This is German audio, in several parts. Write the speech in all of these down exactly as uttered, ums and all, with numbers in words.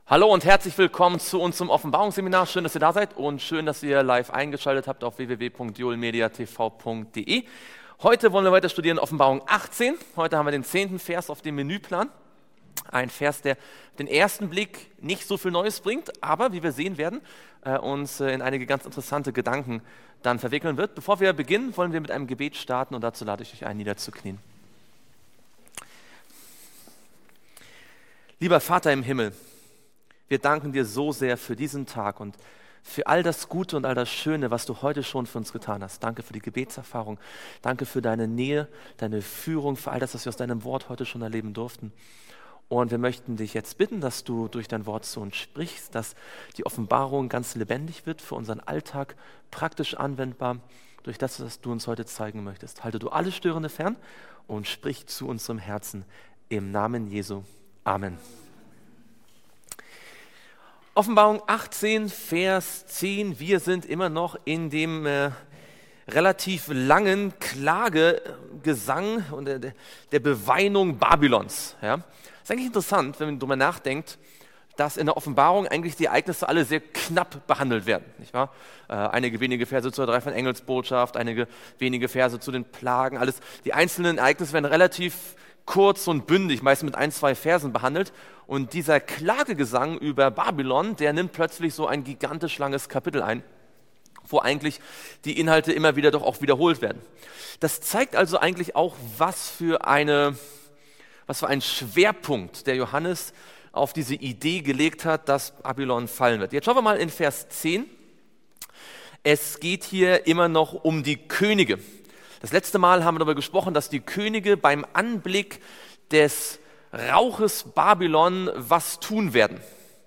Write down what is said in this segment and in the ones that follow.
Hallo und herzlich willkommen zu uns zum Offenbarungsseminar. Schön, dass ihr da seid und schön, dass ihr live eingeschaltet habt auf w w w punkt joelmediatv punkt de. Heute wollen wir weiter studieren Offenbarung achtzehn. Heute haben wir den zehnten Vers auf dem Menüplan. Ein Vers, der auf den ersten Blick nicht so viel Neues bringt, aber wie wir sehen werden, äh, uns äh, in einige ganz interessante Gedanken dann verwickeln wird. Bevor wir beginnen, wollen wir mit einem Gebet starten und dazu lade ich euch ein, niederzuknien. Lieber Vater im Himmel, wir danken dir so sehr für diesen Tag und für all das Gute und all das Schöne, was du heute schon für uns getan hast. Danke für die Gebetserfahrung, danke für deine Nähe, deine Führung, für all das, was wir aus deinem Wort heute schon erleben durften. Und wir möchten dich jetzt bitten, dass du durch dein Wort zu uns sprichst, dass die Offenbarung ganz lebendig wird, für unseren Alltag praktisch anwendbar, durch das, was du uns heute zeigen möchtest. Halte du alles Störende fern und sprich zu unserem Herzen im Namen Jesu. Amen. Offenbarung achtzehn, Vers zehn. Wir sind immer noch in dem äh, relativ langen Klagegesang und der, der Beweinung Babylons. Ja? Das ist eigentlich interessant, wenn man darüber nachdenkt, dass in der Offenbarung eigentlich die Ereignisse alle sehr knapp behandelt werden. Nicht wahr? Äh, einige wenige Verse zur dreifachen Engelsbotschaft, einige wenige Verse zu den Plagen, alles. Die einzelnen Ereignisse werden relativ kurz und bündig, meist mit ein, zwei Versen behandelt. Und dieser Klagegesang über Babylon, der nimmt plötzlich so ein gigantisch langes Kapitel ein, wo eigentlich die Inhalte immer wieder doch auch wiederholt werden. Das zeigt also eigentlich auch, was für eine, was für ein Schwerpunkt der Johannes auf diese Idee gelegt hat, dass Babylon fallen wird. Jetzt schauen wir mal in Vers zehn. Es geht hier immer noch um die Könige. Das letzte Mal haben wir darüber gesprochen, dass die Könige beim Anblick des Rauches Babylon was tun werden.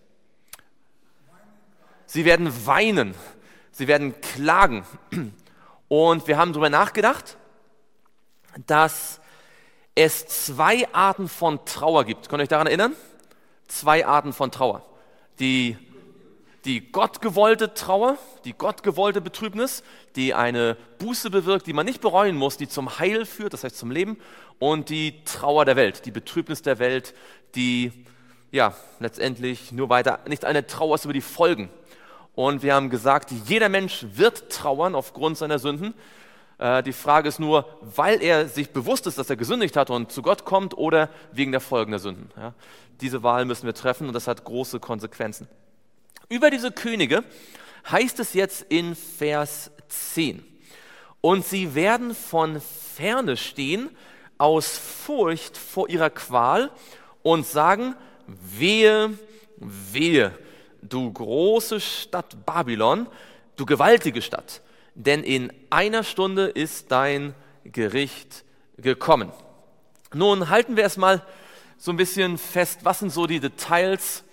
Sie werden weinen, sie werden klagen. Und wir haben darüber nachgedacht, dass es zwei Arten von Trauer gibt. Könnt ihr euch daran erinnern? Zwei Arten von Trauer. Die Die gottgewollte Trauer, die gottgewollte Betrübnis, die eine Buße bewirkt, die man nicht bereuen muss, die zum Heil führt, das heißt zum Leben, und die Trauer der Welt, die Betrübnis der Welt, die ja letztendlich nur weiter, nicht eine Trauer ist über die Folgen. Und wir haben gesagt, jeder Mensch wird trauern aufgrund seiner Sünden. Äh, die Frage ist nur, weil er sich bewusst ist, dass er gesündigt hat und zu Gott kommt, oder wegen der Folgen der Sünden. Ja, diese Wahl müssen wir treffen und das hat große Konsequenzen. Über diese Könige heißt es jetzt in Vers zehn. Und sie werden von ferne stehen, aus Furcht vor ihrer Qual und sagen, wehe, wehe, du große Stadt Babylon, du gewaltige Stadt, denn in einer Stunde ist dein Gericht gekommen. Nun halten wir erstmal so ein bisschen fest, was sind so die Details.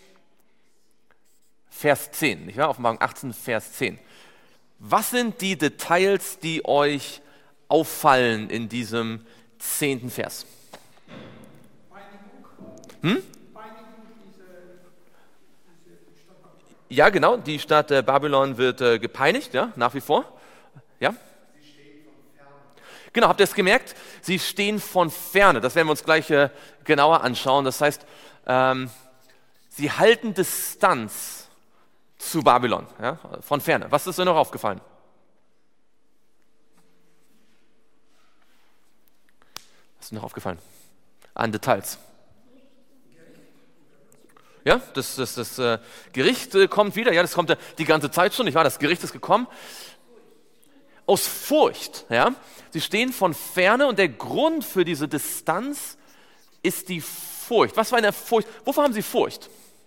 Vers zehn, nicht wahr? Offenbarung achtzehn, Vers zehn. Was sind die Details, die euch auffallen in diesem zehnten Vers? Hm? Ja, genau, die Stadt äh, Babylon wird äh, gepeinigt, ja, nach wie vor. Ja? Sie stehen von ferne. Genau, habt ihr es gemerkt? Sie stehen von ferne. Das werden wir uns gleich äh, genauer anschauen. Das heißt, ähm, sie halten Distanz zu Babylon, ja, von ferne. Was ist dir noch aufgefallen? Was ist dir noch aufgefallen? An Details. Ja, das, das, das äh, Gericht äh, kommt wieder. Ja, das kommt äh, die ganze Zeit schon. Nicht wahr? Das Gericht ist gekommen. Aus Furcht. Ja, sie stehen von ferne und der Grund für diese Distanz ist die Furcht. Was für eine Furcht? Wovor haben sie Furcht?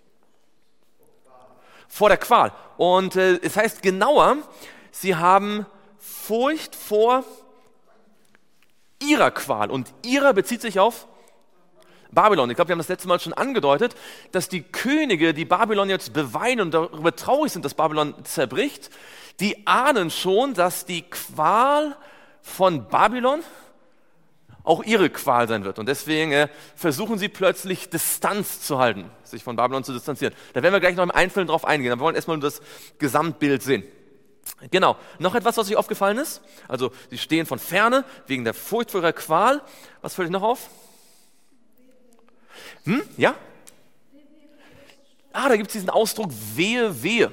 Vor der Qual. Und äh, es heißt genauer, sie haben Furcht vor ihrer Qual. Und ihrer bezieht sich auf Babylon. Ich glaube, wir haben das letzte Mal schon angedeutet, dass die Könige, die Babylon jetzt beweinen und darüber traurig sind, dass Babylon zerbricht, die ahnen schon, dass die Qual von Babylon auch ihre Qual sein wird. Und deswegen äh, versuchen sie plötzlich Distanz zu halten, sich von Babylon zu distanzieren. Da werden wir gleich noch im Einzelnen drauf eingehen. Aber wir wollen erstmal nur das Gesamtbild sehen. Genau. Noch etwas, was euch aufgefallen ist? Also, sie stehen von ferne, wegen der Furcht vor ihrer Qual. Was fällt euch noch auf? Hm? Ja? Ah, da gibt es diesen Ausdruck wehe, wehe.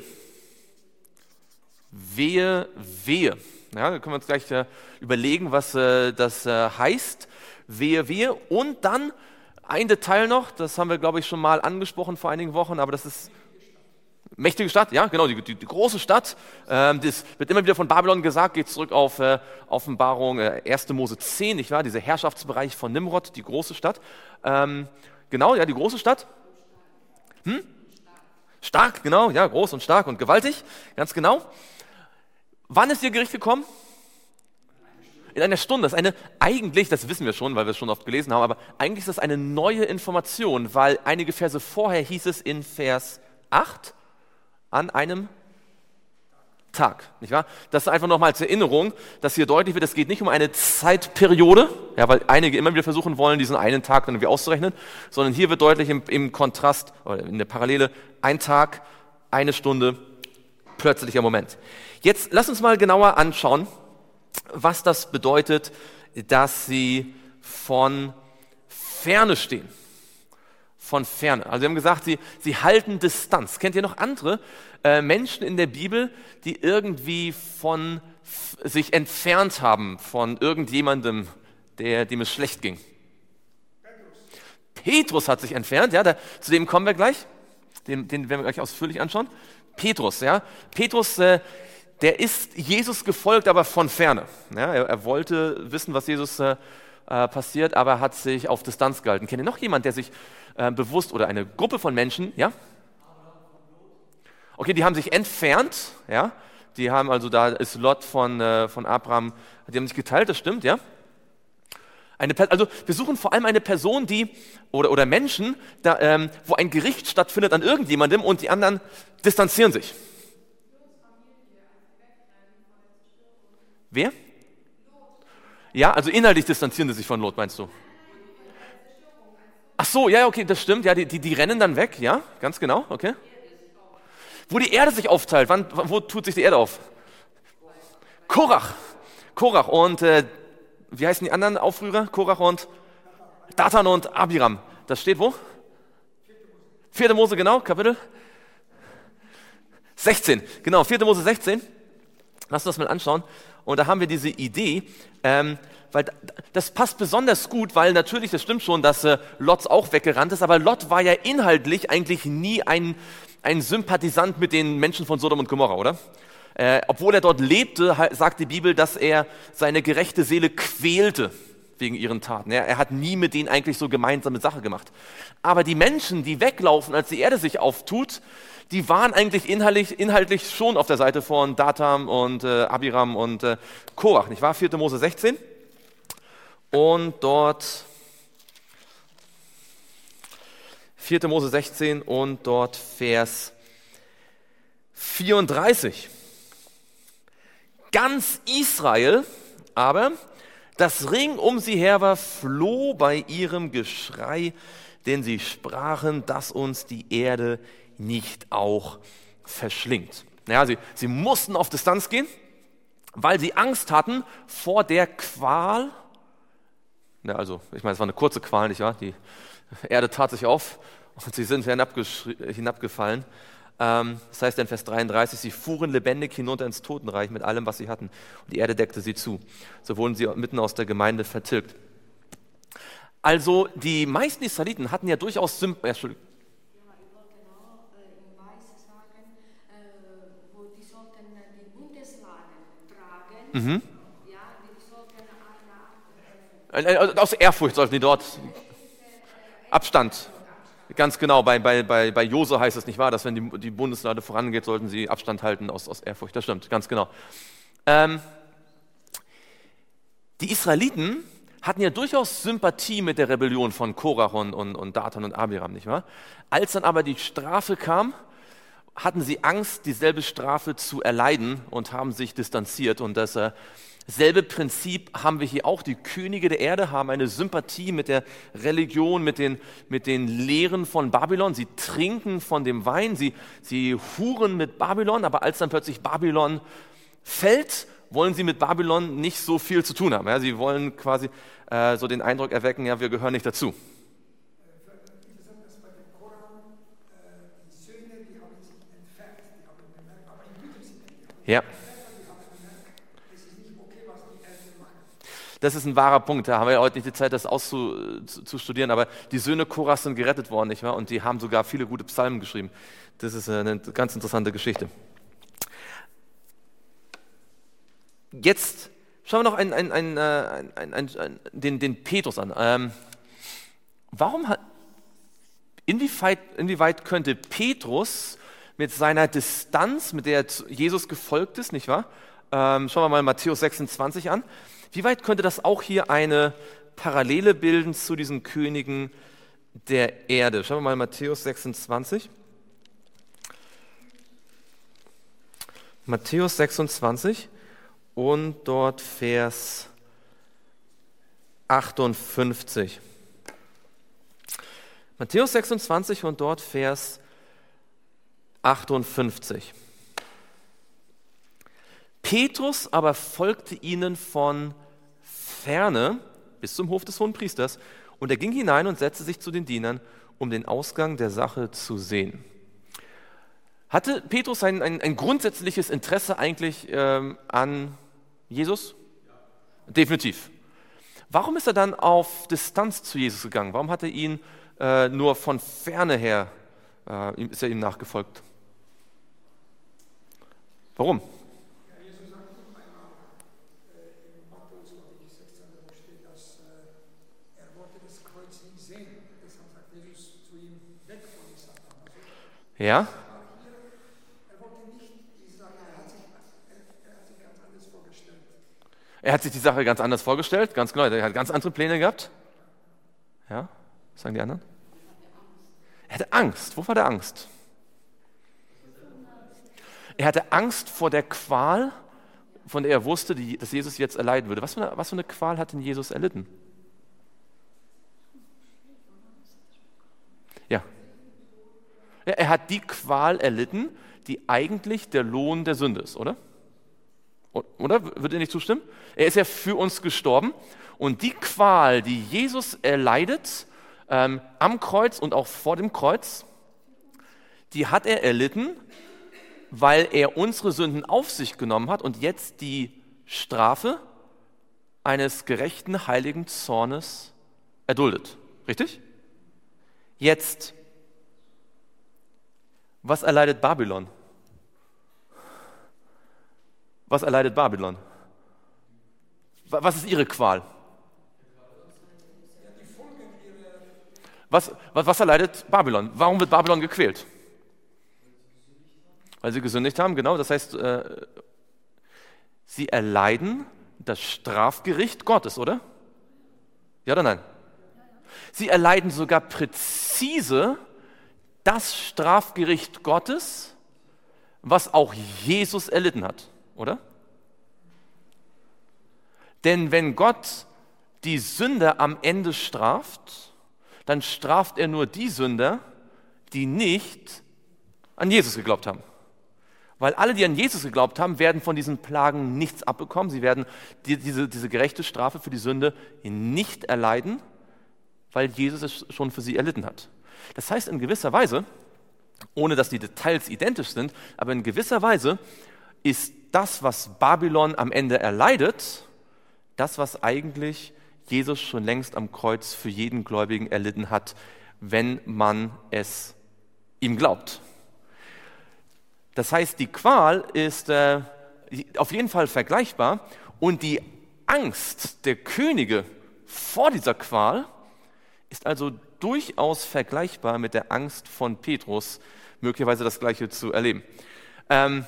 Wehe, wehe. Ja, da können wir uns gleich äh, überlegen, was äh, das äh, heißt. Wehe, wehe. Und dann ein Detail noch, das haben wir, glaube ich, schon mal angesprochen vor einigen Wochen, aber das ist mächtige Stadt, ja, genau, die, die, die große Stadt. Ähm, das wird immer wieder von Babylon gesagt, geht zurück auf äh, Offenbarung äh, erste Mose zehn, nicht wahr? Dieser Herrschaftsbereich von Nimrod, die große Stadt. Ähm, genau, ja, die große Stadt. Hm? Stark, genau, ja, groß und stark und gewaltig, ganz genau. Wann ist ihr Gericht gekommen? In einer Stunde. Das ist eine, eigentlich, das wissen wir schon, weil wir es schon oft gelesen haben, aber eigentlich ist das eine neue Information, weil einige Verse vorher hieß es in Vers acht, an einem Tag, nicht wahr? Das ist einfach nochmal zur Erinnerung, dass hier deutlich wird, es geht nicht um eine Zeitperiode, ja, weil einige immer wieder versuchen wollen, diesen einen Tag dann irgendwie auszurechnen, sondern hier wird deutlich im, im Kontrast, oder in der Parallele, ein Tag, eine Stunde, plötzlicher Moment. Jetzt lass uns mal genauer anschauen, was das bedeutet, dass sie von Ferne stehen. Von Ferne. Also wir haben gesagt, sie, sie halten Distanz. Kennt ihr noch andere äh, Menschen in der Bibel, die irgendwie von f- sich entfernt haben von irgendjemandem, der, dem es schlecht ging? Petrus, Petrus hat sich entfernt, ja, da, zu dem kommen wir gleich. Den, den werden wir gleich ausführlich anschauen. Petrus, ja. Petrus, äh, der ist Jesus gefolgt, aber von Ferne. Ja, er, er wollte wissen, was Jesus äh, äh, passiert, aber hat sich auf Distanz gehalten. Kennt ihr noch jemanden, der sich äh, bewusst, oder eine Gruppe von Menschen, ja? Okay, die haben sich entfernt, ja? Die haben also, da ist Lot von, äh, von Abraham, die haben sich geteilt, das stimmt, ja? Eine, also wir suchen vor allem eine Person, die, oder, oder Menschen, da, ähm, wo ein Gericht stattfindet an irgendjemandem und die anderen distanzieren sich. Wer? Ja, also inhaltlich distanzieren sie sich von Lot, meinst du? Ach so, ja, okay, das stimmt. Ja, die, die, die rennen dann weg, ja, ganz genau, okay. Wo die Erde sich aufteilt, wann, wo tut sich die Erde auf? Korach. Korach und, äh, wie heißen die anderen Aufrührer? Korach und Datan und Abiram. Das steht wo? vierte Mose, genau, Kapitel sechzehn. Genau, vierte Mose sechzehn. Lass uns das mal anschauen. Und da haben wir diese Idee, ähm, weil das passt besonders gut, weil natürlich, das stimmt schon, dass äh, Lot auch weggerannt ist, aber Lot war ja inhaltlich eigentlich nie ein, ein Sympathisant mit den Menschen von Sodom und Gomorra, oder? Äh, obwohl er dort lebte, sagt die Bibel, dass er seine gerechte Seele quälte wegen ihren Taten. Er, er hat nie mit denen eigentlich so gemeinsame Sache gemacht. Aber die Menschen, die weglaufen, als die Erde sich auftut, die waren eigentlich inhaltlich, inhaltlich schon auf der Seite von Datam und äh, Abiram und äh, Korach, nicht wahr? vierte Mose sechzehn. Und dort vierte Mose sechzehn und dort Vers vierunddreißig. Ganz Israel aber, das Ring um sie her war, floh bei ihrem Geschrei, denn sie sprachen, dass uns die Erde nicht auch verschlingt. Naja, sie, sie mussten auf Distanz gehen, weil sie Angst hatten vor der Qual. Ja, also, ich meine, es war eine kurze Qual, nicht wahr? Die Erde tat sich auf und sie sind hinabgefallen. Ähm, das heißt in Vers dreiunddreißig, sie fuhren lebendig hinunter ins Totenreich mit allem, was sie hatten. Und die Erde deckte sie zu. So wurden sie mitten aus der Gemeinde vertilgt. Also, die meisten Israeliten hatten ja durchaus Sympathie. Ja, Entschuldigung. Mhm. Aus Ehrfurcht sollten die dort Abstand, ganz genau, bei, bei, bei, bei Jose heißt es nicht wahr, dass wenn die, die Bundeslade vorangeht, sollten sie Abstand halten aus, aus Ehrfurcht, das stimmt, ganz genau. Ähm, die Israeliten hatten ja durchaus Sympathie mit der Rebellion von Korach und, und, und Datan und Abiram, nicht wahr? Als dann aber die Strafe kam, hatten sie Angst, dieselbe Strafe zu erleiden und haben sich distanziert. Und dasselbe Prinzip haben wir hier auch. Die Könige der Erde haben eine Sympathie mit der Religion, mit den, mit den Lehren von Babylon. Sie trinken von dem Wein, sie, sie huren mit Babylon, aber als dann plötzlich Babylon fällt, wollen sie mit Babylon nicht so viel zu tun haben. Ja, sie wollen quasi äh, so den Eindruck erwecken, ja, wir gehören nicht dazu. Interessant, dass bei dem Koran äh, die Söhne Ja. Das ist ein wahrer Punkt. Da haben wir ja heute nicht die Zeit, das auszustudieren, aber die Söhne Korachs sind gerettet worden, nicht wahr? Und die haben sogar viele gute Psalmen geschrieben. Das ist eine ganz interessante Geschichte. Jetzt schauen wir noch einen, einen, einen, einen, einen, einen, den, den Petrus an. Ähm, warum hat, inwieweit, inwieweit könnte Petrus mit seiner Distanz, mit der Jesus gefolgt ist, nicht wahr? Ähm, schauen wir mal Matthäus sechsundzwanzig an. Wie weit könnte das auch hier eine Parallele bilden zu diesen Königen der Erde? Schauen wir mal Matthäus sechsundzwanzig. Matthäus sechsundzwanzig und dort Vers achtundfünfzig. Matthäus sechsundzwanzig und dort Vers achtundfünfzig. Petrus aber folgte ihnen von ferne bis zum Hof des Hohenpriesters, und er ging hinein und setzte sich zu den Dienern, um den Ausgang der Sache zu sehen. Hatte Petrus ein, ein, ein grundsätzliches Interesse eigentlich ähm, an Jesus? Ja. Definitiv. Warum ist er dann auf Distanz zu Jesus gegangen? Warum hat er ihn äh, nur von ferne her, äh, ist er ihm nachgefolgt? Warum? Ja? Er hat sich die Sache ganz anders vorgestellt, ganz genau, er hat ganz andere Pläne gehabt. Ja, was sagen die anderen? Er hatte Angst. Wovor hat er Angst? Er hatte Angst vor der Qual, von der er wusste, die, dass Jesus jetzt erleiden würde. Was für, eine, was für eine Qual hat denn Jesus erlitten? Ja. Er hat die Qual erlitten, die eigentlich der Lohn der Sünde ist, oder? Oder? Würdet ihr nicht zustimmen? Er ist ja für uns gestorben, und die Qual, die Jesus erleidet, ähm, am Kreuz und auch vor dem Kreuz, die hat er erlitten, weil er unsere Sünden auf sich genommen hat und jetzt die Strafe eines gerechten, heiligen Zornes erduldet. Richtig? Jetzt, was erleidet Babylon? Was erleidet Babylon? Was ist ihre Qual? Was, was, was erleidet Babylon? Warum wird Babylon gequält? Weil sie gesündigt haben, genau. Das heißt, äh, sie erleiden das Strafgericht Gottes, oder? Ja oder nein? Sie erleiden sogar präzise das Strafgericht Gottes, was auch Jesus erlitten hat, oder? Denn wenn Gott die Sünder am Ende straft, dann straft er nur die Sünder, die nicht an Jesus geglaubt haben. Weil alle, die an Jesus geglaubt haben, werden von diesen Plagen nichts abbekommen. Sie werden die, diese, diese gerechte Strafe für die Sünde nicht erleiden, weil Jesus es schon für sie erlitten hat. Das heißt in gewisser Weise, ohne dass die Details identisch sind, aber in gewisser Weise ist das, was Babylon am Ende erleidet, das, was eigentlich Jesus schon längst am Kreuz für jeden Gläubigen erlitten hat, wenn man es ihm glaubt. Das heißt, die Qual ist äh, auf jeden Fall vergleichbar, und die Angst der Könige vor dieser Qual ist also durchaus vergleichbar mit der Angst von Petrus, möglicherweise das Gleiche zu erleben. Ähm,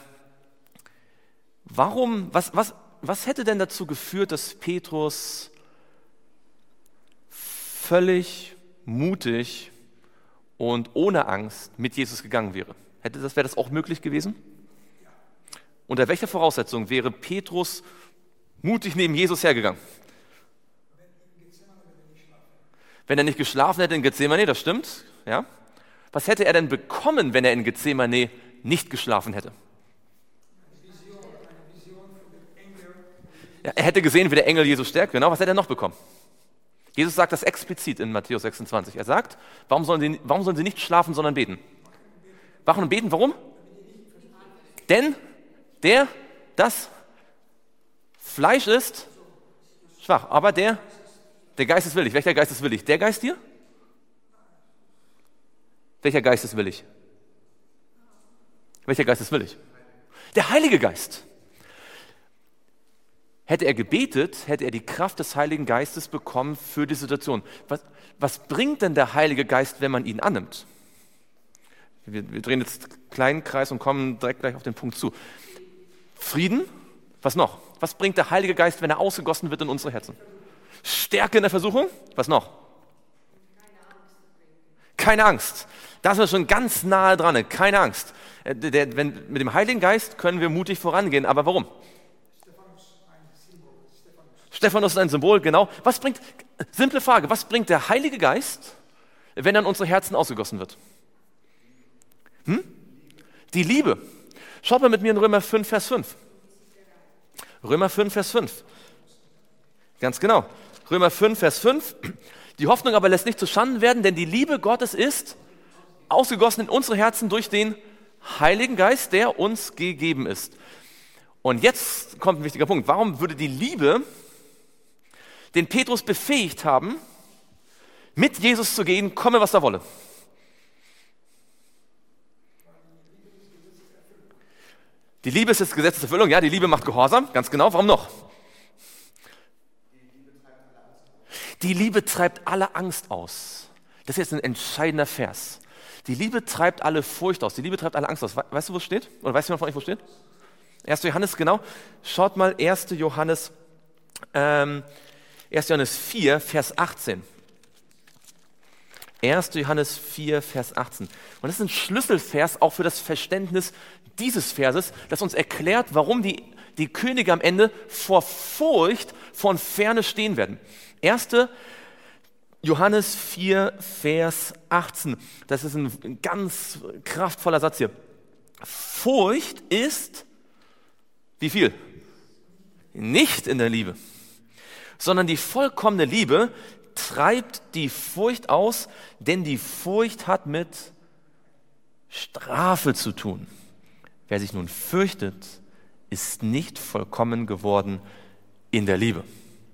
warum, was, was, was hätte denn dazu geführt, dass Petrus völlig mutig und ohne Angst mit Jesus gegangen wäre? Hätte das, wäre das auch möglich gewesen? Unter welcher Voraussetzung wäre Petrus mutig neben Jesus hergegangen? Wenn er nicht geschlafen hätte in Gethsemane, das stimmt, ja. Was hätte er denn bekommen, wenn er in Gethsemane nicht geschlafen hätte? Ja, er hätte gesehen, wie der Engel Jesus stärkt, genau. Was hätte er noch bekommen? Jesus sagt das explizit in Matthäus sechsundzwanzig. Er sagt, warum sollen sie, warum sollen sie nicht schlafen, sondern beten? Wachen und beten, warum? Denn der das Fleisch ist schwach, aber der, der Geist ist willig. Welcher Geist ist willig? Der Geist hier? Welcher Geist ist willig? Welcher Geist ist willig? Der Heilige Geist. Hätte er gebetet, hätte er die Kraft des Heiligen Geistes bekommen für die Situation. Was, was bringt denn der Heilige Geist, wenn man ihn annimmt? Wir, wir drehen jetzt einen kleinen Kreis und kommen direkt gleich auf den Punkt zu. Frieden, was noch? Was bringt der Heilige Geist, wenn er ausgegossen wird in unsere Herzen? Stärke in der Versuchung, was noch? Keine Angst. Da sind wir schon ganz nahe dran, keine Angst. Der, der, wenn, mit dem Heiligen Geist können wir mutig vorangehen, aber warum? Stephanus ist ein Symbol, genau. Was bringt, simple Frage, was bringt der Heilige Geist, wenn er in unsere Herzen ausgegossen wird? Hm? Die Liebe. Schaut mal mit mir in Römer fünf, Vers fünf. Römer fünf, Vers fünf. Ganz genau. Römer fünf, Vers fünf. Die Hoffnung aber lässt nicht zuschanden werden, denn die Liebe Gottes ist ausgegossen in unsere Herzen durch den Heiligen Geist, der uns gegeben ist. Und jetzt kommt ein wichtiger Punkt. Warum würde die Liebe den Petrus befähigt haben, mit Jesus zu gehen, komme was da wolle? Die Liebe ist das Gesetz der Erfüllung, ja, die Liebe macht Gehorsam, ganz genau. Warum noch? Die Liebe treibt alle Angst aus. Das ist jetzt ein entscheidender Vers. Die Liebe treibt alle Furcht aus. Die Liebe treibt alle Angst aus. Weißt du, wo es steht? Oder weißt du jemand von euch, wo es steht? erster Johannes, genau. Schaut mal, erster Johannes, ähm, erster Johannes vier, Vers achtzehn. erster Johannes vier, Vers achtzehn. Und das ist ein Schlüsselvers auch für das Verständnis dieses Verses, das uns erklärt, warum die, die Könige am Ende vor Furcht von Ferne stehen werden. erster Johannes vier, Vers achtzehn. Das ist ein ganz kraftvoller Satz hier. Furcht ist, wie viel? Nicht in der Liebe, sondern die vollkommene Liebe treibt die Furcht aus, denn die Furcht hat mit Strafe zu tun. Wer sich nun fürchtet, ist nicht vollkommen geworden in der Liebe.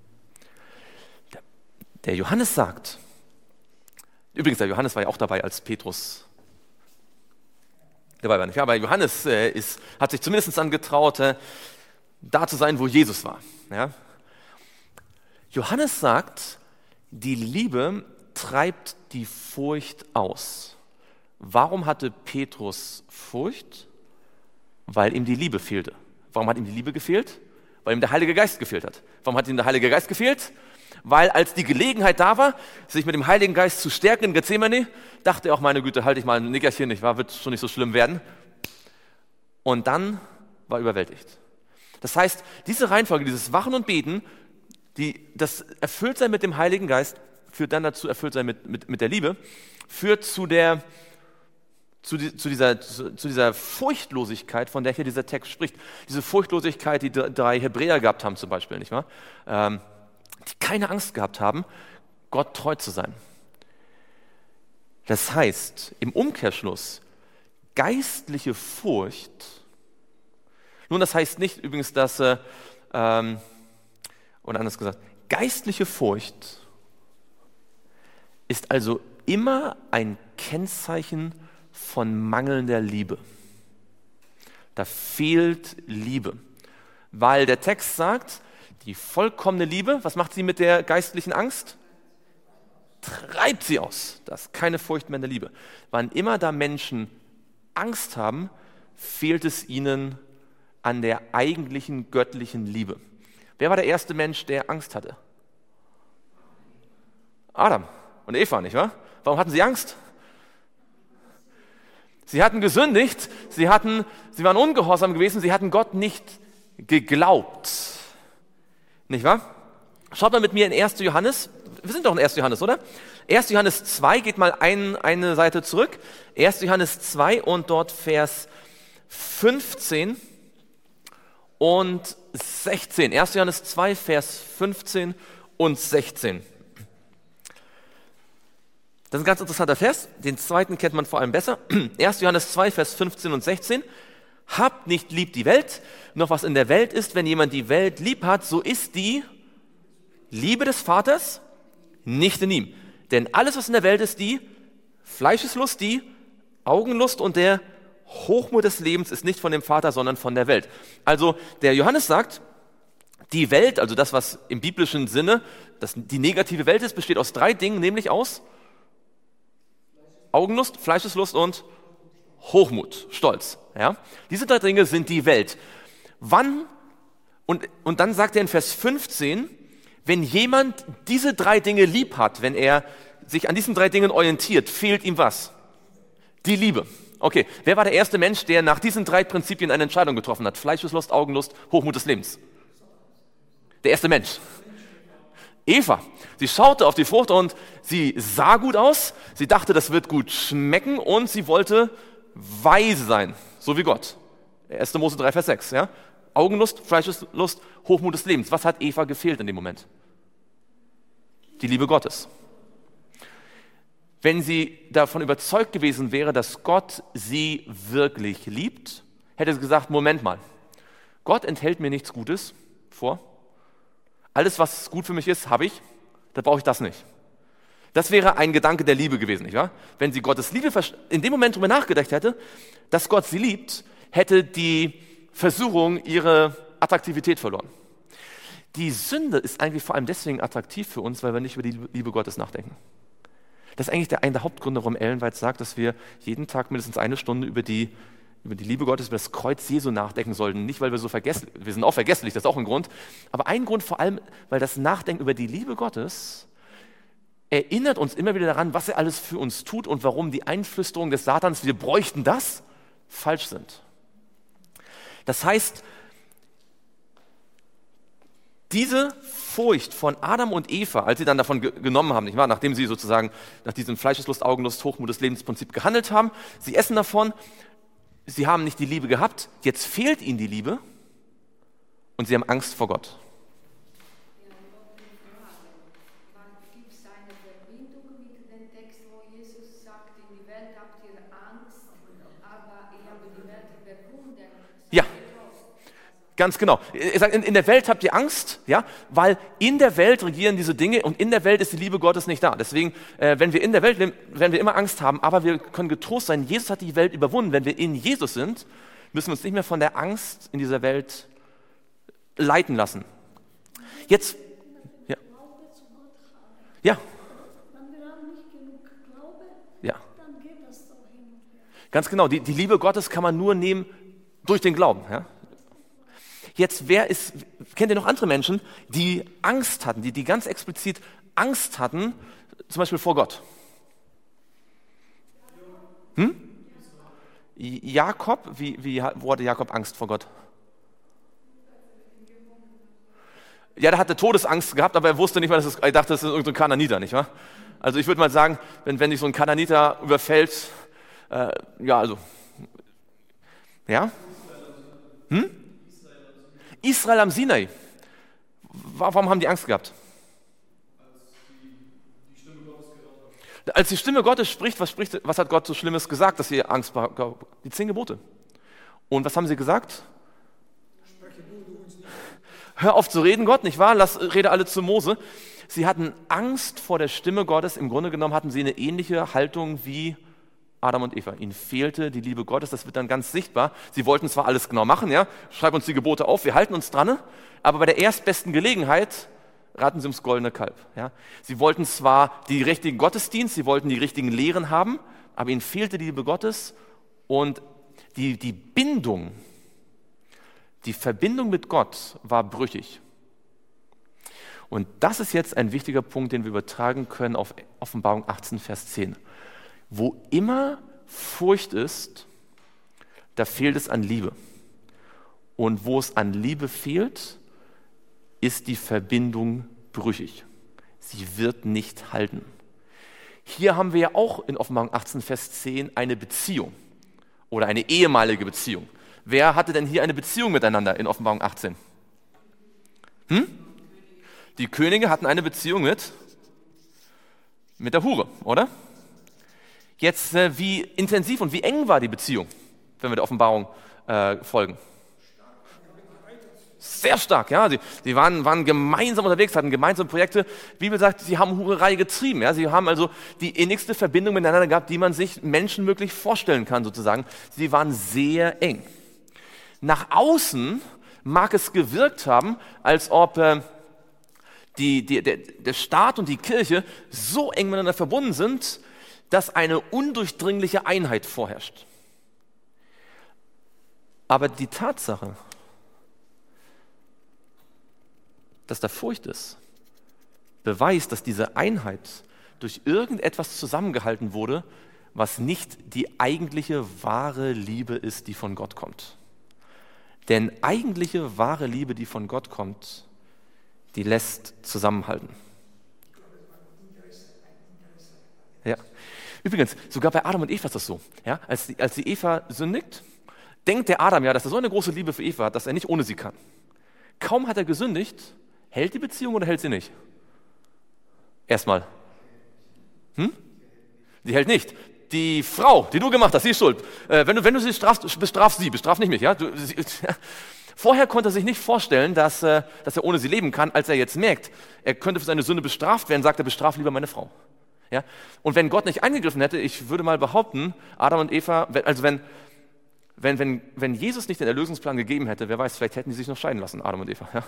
Der Johannes sagt, übrigens, der Johannes war ja auch dabei, als Petrus dabei war. Nicht? Ja, aber Johannes äh, ist, hat sich zumindest angetraut, äh, da zu sein, wo Jesus war. Ja? Johannes sagt, die Liebe treibt die Furcht aus. Warum hatte Petrus Furcht? Weil ihm die Liebe fehlte. Warum hat ihm die Liebe gefehlt? Weil ihm der Heilige Geist gefehlt hat. Warum hat ihm der Heilige Geist gefehlt? Weil als die Gelegenheit da war, sich mit dem Heiligen Geist zu stärken in Gethsemane, dachte er auch, meine Güte, halte ich mal ein Nickerchen, nicht wahr? Wird schon nicht so schlimm werden. Und dann war er überwältigt. Das heißt, diese Reihenfolge, dieses Wachen und Beten, die, das Erfülltsein mit dem Heiligen Geist, führt dann dazu, Erfülltsein mit, mit, mit der Liebe, führt zu der Zu, die, zu, dieser, zu, zu dieser Furchtlosigkeit, von der hier dieser Text spricht. Diese Furchtlosigkeit, die drei Hebräer gehabt haben zum Beispiel, nicht wahr? Ähm, die keine Angst gehabt haben, Gott treu zu sein. Das heißt, im Umkehrschluss, geistliche Furcht, nun das heißt nicht übrigens, dass, äh, ähm, oder anders gesagt, geistliche Furcht ist also immer ein Kennzeichen von mangelnder Liebe. Da fehlt Liebe. Weil der Text sagt, die vollkommene Liebe, was macht sie mit der geistlichen Angst? Treibt sie aus. Das ist keine Furcht mehr in der Liebe. Wann immer da Menschen Angst haben, fehlt es ihnen an der eigentlichen göttlichen Liebe. Wer war der erste Mensch, der Angst hatte? Adam und Eva, nicht wahr? Warum hatten sie Angst? Sie hatten gesündigt, sie, hatten, sie waren ungehorsam gewesen, sie hatten Gott nicht geglaubt. Nicht wahr? Schaut mal mit mir in erster Johannes, wir sind doch in erster Johannes, oder? erster Johannes zwei, geht mal ein, eine Seite zurück. erster Johannes zwei und dort Vers fünfzehn und sechzehn. erster Johannes zwei, Vers fünfzehn und sechzehn. Das ist ein ganz interessanter Vers, den zweiten kennt man vor allem besser. erster Johannes zwei, Vers fünfzehn und sechzehn Habt nicht lieb die Welt, noch was in der Welt ist. Wenn jemand die Welt lieb hat, so ist die Liebe des Vaters nicht in ihm. Denn alles, was in der Welt ist, die Fleischeslust, die Augenlust und der Hochmut des Lebens ist nicht von dem Vater, sondern von der Welt. Also der Johannes sagt, die Welt, also das, was im biblischen Sinne das, die negative Welt ist, besteht aus drei Dingen, nämlich aus Augenlust, Fleischeslust und Hochmut, Stolz. Ja? Diese drei Dinge sind die Welt. Wann, und, und dann sagt er in Vers fünfzehn, wenn jemand diese drei Dinge lieb hat, wenn er sich an diesen drei Dingen orientiert, fehlt ihm was? Die Liebe. Okay, wer war der erste Mensch, der nach diesen drei Prinzipien eine Entscheidung getroffen hat? Fleischeslust, Augenlust, Hochmut des Lebens. Der erste Mensch. Eva. Sie schaute auf die Frucht und sie sah gut aus. Sie dachte, das wird gut schmecken und sie wollte weise sein, so wie Gott. erster Mose drei, Vers sechs. Ja? Augenlust, Fleischeslust, Hochmut des Lebens. Was hat Eva gefehlt in dem Moment? Die Liebe Gottes. Wenn sie davon überzeugt gewesen wäre, dass Gott sie wirklich liebt, hätte sie gesagt, Moment mal, Gott enthält mir nichts Gutes vor. Alles, was gut für mich ist, habe ich, da brauche ich das nicht. Das wäre ein Gedanke der Liebe gewesen, nicht wahr? Wenn sie Gottes Liebe in dem Moment darüber nachgedacht hätte, dass Gott sie liebt, hätte die Versuchung ihre Attraktivität verloren. Die Sünde ist eigentlich vor allem deswegen attraktiv für uns, weil wir nicht über die Liebe Gottes nachdenken. Das ist eigentlich der, einer der Hauptgründe, warum Ellen White sagt, dass wir jeden Tag mindestens eine Stunde über die, über die Liebe Gottes, über das Kreuz Jesu nachdenken sollten. Nicht, weil wir so vergesslich, wir sind auch vergesslich, das ist auch ein Grund, aber ein Grund vor allem, weil das Nachdenken über die Liebe Gottes erinnert uns immer wieder daran, was er alles für uns tut und warum die Einflüsterungen des Satans, wir bräuchten das, falsch sind. Das heißt, diese Furcht von Adam und Eva, als sie dann davon ge- genommen haben, nicht wahr? Nachdem sie sozusagen nach diesem Fleischeslust, Augenlust, Hochmut des Lebensprinzip gehandelt haben, sie essen davon, sie haben nicht die Liebe gehabt, jetzt fehlt ihnen die Liebe und sie haben Angst vor Gott. Gibt es eine Verbindung mit dem Text, wo Jesus sagt, in die Welt habt ihr Angst, aber ich habe die Welt überwunden? Ja. Ganz genau. Er sagt, in, in der Welt habt ihr Angst, ja, weil in der Welt regieren diese Dinge und in der Welt ist die Liebe Gottes nicht da. Deswegen, äh, wenn wir in der Welt leben, werden wir immer Angst haben, aber wir können getrost sein, Jesus hat die Welt überwunden. Wenn wir in Jesus sind, müssen wir uns nicht mehr von der Angst in dieser Welt leiten lassen. Jetzt, ja. Ja. Ja. Ganz genau, die, die Liebe Gottes kann man nur nehmen durch den Glauben, ja. Jetzt, wer ist, kennt ihr noch andere Menschen, die Angst hatten, die, die ganz explizit Angst hatten, zum Beispiel vor Gott? Hm? Jakob, wie, wie, wo hatte Jakob Angst vor Gott? Ja, der hatte Todesangst gehabt, aber er wusste nicht mal, dass es, er dachte, das ist irgendein Kananiter, nicht wahr? Also ich würde mal sagen, wenn, wenn dich so ein Kananiter überfällt, äh, ja, also, ja? Hm? Israel am Sinai. Warum haben die Angst gehabt? Als die Stimme Gottes spricht, was, spricht, was hat Gott so Schlimmes gesagt, dass sie Angst haben? Die zehn Gebote. Und was haben sie gesagt? Hör auf zu reden, Gott, nicht wahr? Lass, rede alle zu Mose. Sie hatten Angst vor der Stimme Gottes. Im Grunde genommen hatten sie eine ähnliche Haltung wie Adam und Eva. Ihnen fehlte die Liebe Gottes, das wird dann ganz sichtbar. Sie wollten zwar alles genau machen, ja, schreib uns die Gebote auf, wir halten uns dran, aber bei der erstbesten Gelegenheit raten sie ums goldene Kalb. Ja. Sie wollten zwar die richtigen Gottesdienst, sie wollten die richtigen Lehren haben, aber ihnen fehlte die Liebe Gottes und die, die Bindung, die Verbindung mit Gott war brüchig. Und das ist jetzt ein wichtiger Punkt, den wir übertragen können auf Offenbarung achtzehn, Vers zehn. Wo immer Furcht ist, da fehlt es an Liebe. Und wo es an Liebe fehlt, ist die Verbindung brüchig. Sie wird nicht halten. Hier haben wir ja auch in Offenbarung achtzehn, Vers zehn eine Beziehung oder eine ehemalige Beziehung. Wer hatte denn hier eine Beziehung miteinander in Offenbarung achtzehn? Hm? Die Könige hatten eine Beziehung mit, mit der Hure, oder? Jetzt, äh, wie intensiv und wie eng war die Beziehung? wenn wir der Offenbarung äh, folgen. Sehr stark, ja. Sie, sie waren, waren gemeinsam unterwegs, hatten gemeinsame Projekte. Die Bibel sagt, sie haben Hurerei getrieben. Ja. Sie haben also die innigste Verbindung miteinander gehabt, die man sich menschenmöglich vorstellen kann, sozusagen. Sie waren sehr eng. Nach außen mag es gewirkt haben, als ob äh, die, die, der, der Staat und die Kirche so eng miteinander verbunden sind, dass eine undurchdringliche Einheit vorherrscht. Aber die Tatsache, dass da Furcht ist, beweist, dass diese Einheit durch irgendetwas zusammengehalten wurde, was nicht die eigentliche wahre Liebe ist, die von Gott kommt. Denn eigentliche wahre Liebe, die von Gott kommt, die lässt zusammenhalten. Ja. Übrigens, sogar bei Adam und Eva ist das so. Ja? Als, die, als die Eva sündigt, denkt der Adam ja, dass er so eine große Liebe für Eva hat, dass er nicht ohne sie kann. Kaum hat er gesündigt, hält die Beziehung oder hält sie nicht? Erstmal. Hm? Die hält nicht. Die Frau, die du gemacht hast, sie ist schuld. Äh, wenn, du, wenn du sie strafst, bestraf sie, bestraf nicht mich. Ja? Du, sie, Vorher konnte er sich nicht vorstellen, dass, äh, dass er ohne sie leben kann. Als er jetzt merkt, er könnte für seine Sünde bestraft werden, sagt er, bestraf lieber meine Frau. Ja? Und wenn Gott nicht eingegriffen hätte, ich würde mal behaupten, Adam und Eva, also wenn, wenn, wenn, wenn Jesus nicht den Erlösungsplan gegeben hätte, wer weiß, vielleicht hätten die sich noch scheiden lassen, Adam und Eva. Ja?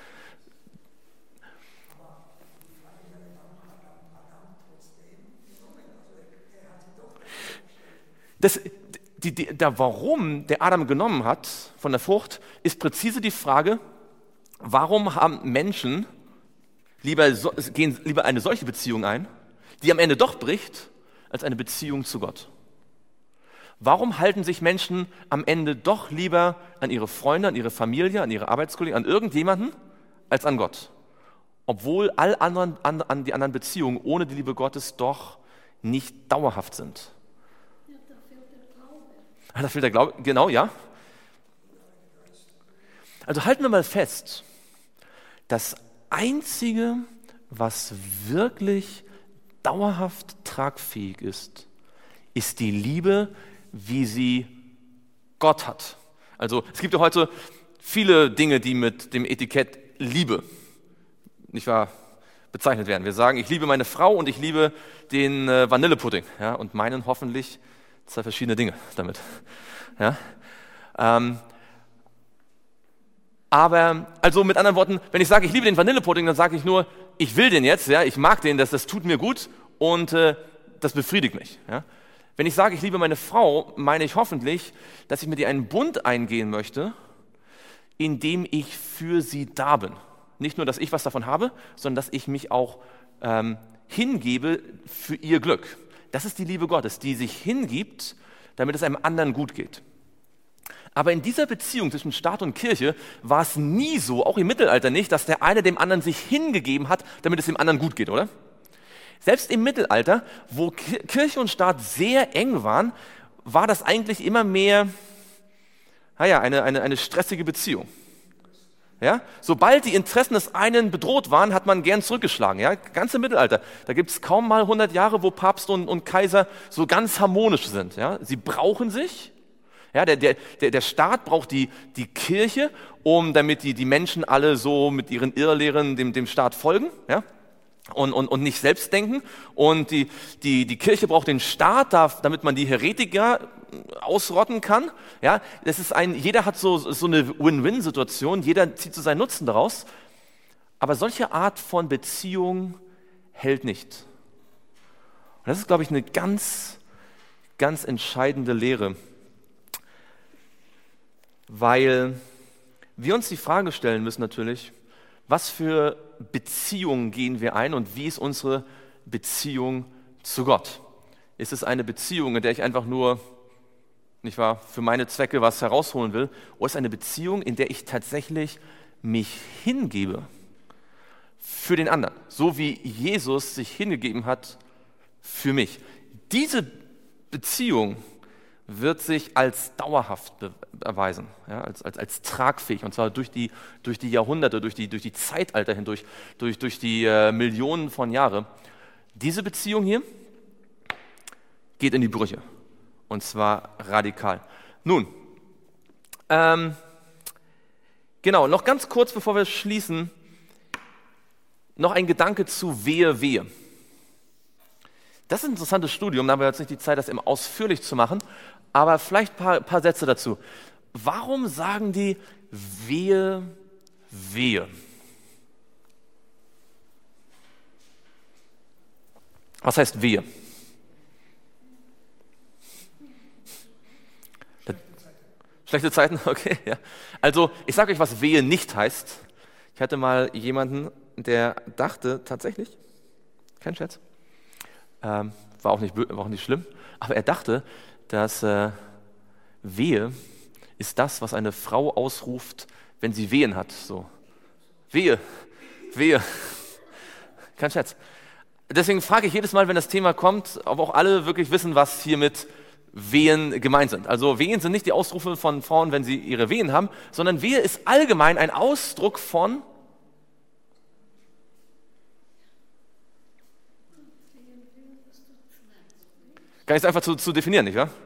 Das, die, die, der Warum der Adam genommen hat von der Frucht, ist präzise die Frage, warum haben Menschen lieber, so, gehen lieber eine solche Beziehung ein, die am Ende doch bricht, als eine Beziehung zu Gott? Warum halten sich Menschen am Ende doch lieber an ihre Freunde, an ihre Familie, an ihre Arbeitskollegen, an irgendjemanden, als an Gott? Obwohl all anderen, an, an die anderen Beziehungen ohne die Liebe Gottes doch nicht dauerhaft sind. Ah, da fehlt der Glaube, genau, ja. Also halten wir mal fest, das Einzige, was wirklich dauerhaft tragfähig ist, ist die Liebe, wie sie Gott hat. Also es gibt ja heute viele Dinge, die mit dem Etikett Liebe, nicht wahr, bezeichnet werden. Wir sagen, ich liebe meine Frau und ich liebe den äh, Vanillepudding, ja, und meinen hoffentlich zwei verschiedene Dinge damit. Ja? Ähm, aber, also mit anderen Worten, wenn ich sage, ich liebe den Vanillepudding, dann sage ich nur, ich will den jetzt, ja, ich mag den, das, das tut mir gut und äh, das befriedigt mich. Ja? Wenn ich sage, ich liebe meine Frau, meine ich hoffentlich, dass ich mit ihr einen Bund eingehen möchte, in dem ich für sie da bin. Nicht nur, dass ich was davon habe, sondern dass ich mich auch ähm, hingebe für ihr Glück. Das ist die Liebe Gottes, die sich hingibt, damit es einem anderen gut geht. Aber in dieser Beziehung zwischen Staat und Kirche war es nie so, auch im Mittelalter nicht, dass der eine dem anderen sich hingegeben hat, damit es dem anderen gut geht, oder? Selbst im Mittelalter, wo Kirche und Staat sehr eng waren, war das eigentlich immer mehr, naja, eine, eine, eine stressige Beziehung. Ja? Sobald die Interessen des einen bedroht waren, hat man gern zurückgeschlagen. Ja? Ganz im Mittelalter. Da gibt es kaum mal hundert Jahre, wo Papst und, und Kaiser so ganz harmonisch sind. Ja? Sie brauchen sich. Ja, der, der, der Staat braucht die, die Kirche, um, damit die, die Menschen alle so mit ihren Irrlehren dem, dem Staat folgen. Ja? Und, und, und nicht selbst denken. Und die, die, die Kirche braucht den Staat, damit man die Heretiker ausrotten kann. Ja, das ist ein, jeder hat so, so eine Win-Win-Situation, jeder zieht so seinen Nutzen daraus. Aber solche Art von Beziehung hält nicht. Und das ist, glaube ich, eine ganz, ganz entscheidende Lehre. Weil wir uns die Frage stellen müssen natürlich, was für Beziehungen gehen wir ein und wie ist unsere Beziehung zu Gott? Ist es eine Beziehung, in der ich einfach nur, nicht wahr, für meine Zwecke was herausholen will? Oder ist es eine Beziehung, in der ich tatsächlich mich hingebe für den anderen? So wie Jesus sich hingegeben hat für mich. Diese Beziehung wird sich als dauerhaft erweisen, ja, als, als, als tragfähig, und zwar durch die, durch die Jahrhunderte, durch die, durch die Zeitalter hindurch, durch, durch die äh, Millionen von Jahren. Diese Beziehung hier geht in die Brüche, und zwar radikal. Nun, ähm, genau, noch ganz kurz, bevor wir schließen, noch ein Gedanke zu Wehe, Wehe. Das ist ein interessantes Studium, da haben wir jetzt nicht die Zeit, das eben ausführlich zu machen, aber vielleicht ein paar, paar Sätze dazu. Warum sagen die Wehe, Wehe? Was heißt Wehe? Schlechte Zeiten, okay, ja. Also, ich sage euch, was Wehe nicht heißt. Ich hatte mal jemanden, der dachte, tatsächlich, kein Scherz, ähm, war, auch nicht, war auch nicht schlimm, aber er dachte, dass äh, Wehe ist das, was eine Frau ausruft, wenn sie Wehen hat. So, Wehe, Wehe, kein Scherz. Deswegen frage ich jedes Mal, wenn das Thema kommt, ob auch alle wirklich wissen, was hier mit Wehen gemeint sind. Also Wehen sind nicht die Ausrufe von Frauen, wenn sie ihre Wehen haben, sondern Wehe ist allgemein ein Ausdruck von ganz einfach zu, zu definieren, nicht wahr?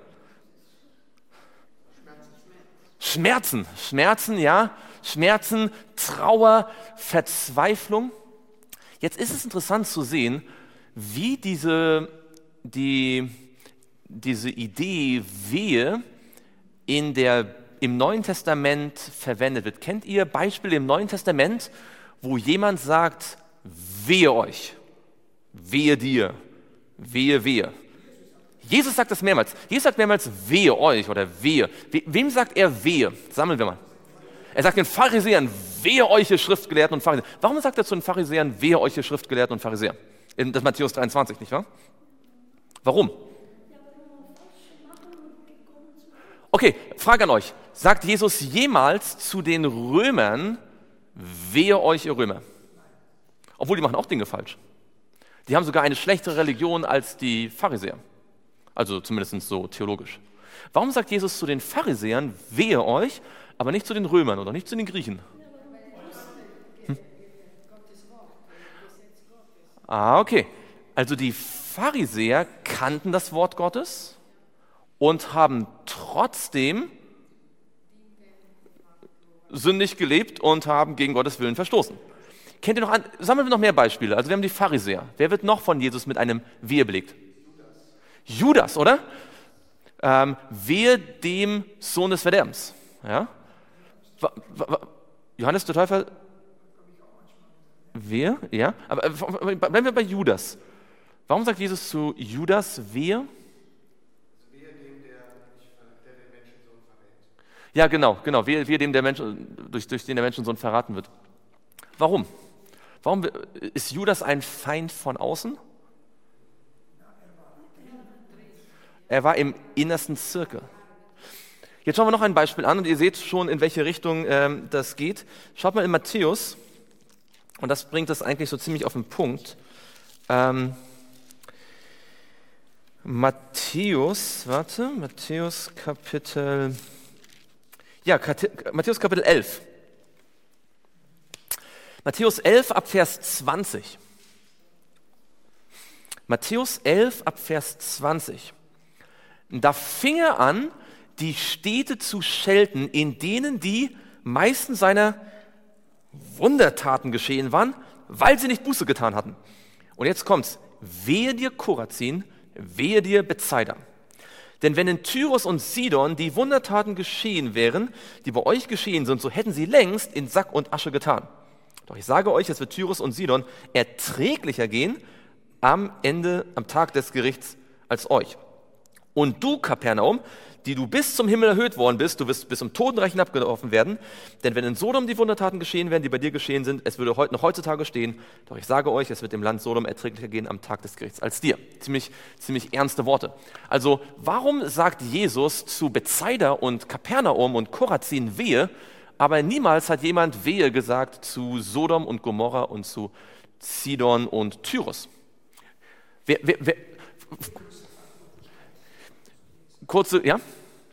Schmerzen, Schmerzen, ja, Schmerzen, Trauer, Verzweiflung. Jetzt ist es interessant zu sehen, wie diese, die, diese Idee Wehe in der, im Neuen Testament verwendet wird. Kennt ihr Beispiele im Neuen Testament, wo jemand sagt, wehe euch, wehe dir, wehe, wehe. Jesus sagt das mehrmals. Jesus sagt mehrmals, wehe euch oder wehe. We- Wem sagt er wehe? Sammeln wir mal. Er sagt den Pharisäern, wehe euch, ihr Schriftgelehrten und Pharisäer. Warum sagt er zu den Pharisäern, wehe euch, ihr Schriftgelehrten und Pharisäer? In das Matthäus dreiundzwanzig, nicht wahr? Warum? Okay, Frage an euch. Sagt Jesus jemals zu den Römern, wehe euch, ihr Römer? Obwohl, die machen auch Dinge falsch. Die haben sogar eine schlechtere Religion als die Pharisäer. Also zumindest so theologisch. Warum sagt Jesus zu den Pharisäern, wehe euch, aber nicht zu den Römern oder nicht zu den Griechen? Hm? Ah, okay. Also die Pharisäer kannten das Wort Gottes und haben trotzdem sündig gelebt und haben gegen Gottes Willen verstoßen. Kennt ihr noch an, sammeln wir noch mehr Beispiele? Also wir haben die Pharisäer. Wer wird noch von Jesus mit einem Wehe belegt? Judas, Judas, oder? Ähm, wehe dem Sohn des Verderbens. Ja? Wa- wa- wa- Johannes der Täufer, wehe, ja? Aber äh, bleiben wir bei Judas. Warum sagt Jesus zu Judas wehe? Wehe dem, der, der den Menschensohn verrät. Ja, genau, genau. Wehe, wehe dem, der Mensch, durch, durch den der Menschensohn verraten wird. Warum? Warum ist Judas ein Feind von außen? Er war im innersten Zirkel. Jetzt schauen wir noch ein Beispiel an und ihr seht schon, in welche Richtung ähm, das geht. Schaut mal in Matthäus, und das bringt das eigentlich so ziemlich auf den Punkt. Ähm, Matthäus, warte, Matthäus Kapitel, ja, Kat- Matthäus Kapitel elf. Matthäus elf ab Vers zwanzig. Matthäus elf ab Vers zwanzig. Da fing er an, die Städte zu schelten, in denen die meisten seiner Wundertaten geschehen waren, weil sie nicht Buße getan hatten. Und jetzt kommt's. Wehe dir Chorazin, wehe dir Bethsaida. Denn wenn in Tyrus und Sidon die Wundertaten geschehen wären, die bei euch geschehen sind, so hätten sie längst in Sack und Asche getan. Doch ich sage euch, es wird Tyrus und Sidon erträglicher gehen am Ende, am Tag des Gerichts als euch. Und du, Kapernaum, die du bis zum Himmel erhöht worden bist, du wirst bis zum Totenreich hinabgeworfen werden. Denn wenn in Sodom die Wundertaten geschehen wären, die bei dir geschehen sind, es würde heute noch heutzutage stehen. Doch ich sage euch, es wird dem Land Sodom erträglicher gehen am Tag des Gerichts als dir. Ziemlich, ziemlich ernste Worte. Also warum sagt Jesus zu Bethsaida und Kapernaum und Chorazin wehe, aber niemals hat jemand wehe gesagt zu Sodom und Gomorra und zu Sidon und Tyrus? Wer, wer, wer, kurze, ja?